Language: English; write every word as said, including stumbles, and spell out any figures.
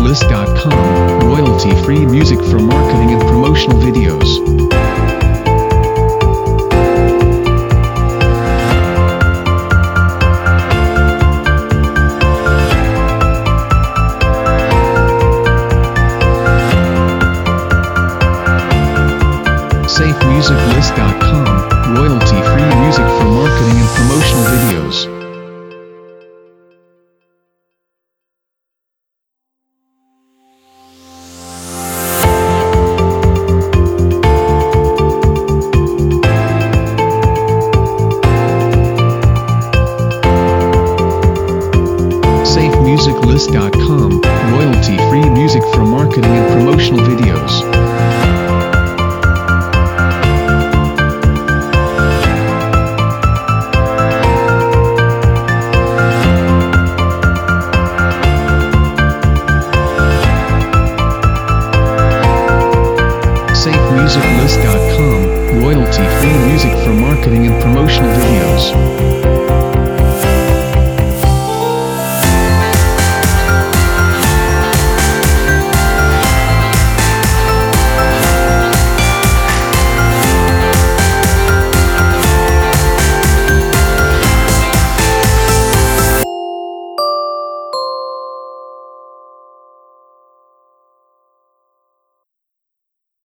List dot com, royalty-free music for marketing and promotional videos. Safe Music List dot com, royalty-free music for marketing and promotional videos. Safe Music List dot com